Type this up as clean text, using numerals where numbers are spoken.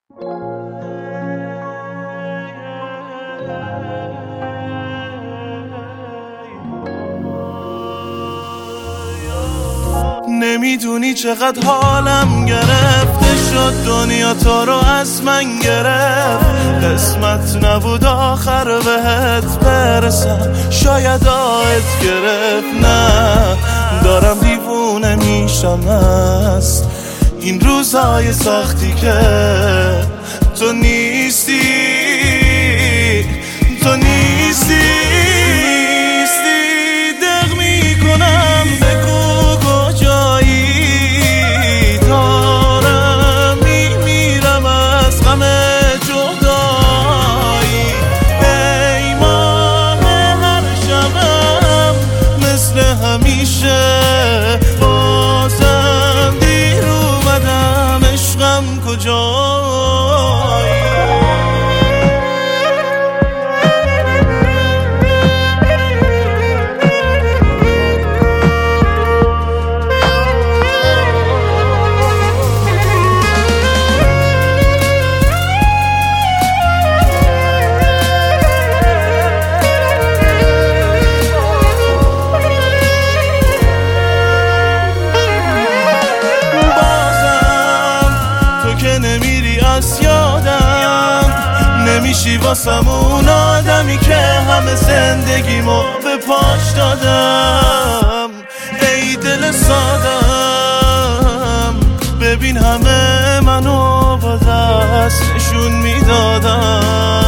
نمیدونی چقدر حالم گرفته شد، دنیا تو رو از من گرفت. قسمت نبود آخر بهت برسم، شاید آهت گرفت. نه دارم دیوونه میشم از این روزهای سختی که تو نیستی، تو نیستی. دق میکنم بگو کجایی، دارم میمیرم از غم جدایی. ای ماه هر شبم مثل همیشه، بازم دیر اومدم عشقم کجایی. نمیری از یادم، نمیشی واسم اون آدمی که همه زندگیمو به پاش دادم. ای دل سادم ببین همه منو با دست نشون میدادم.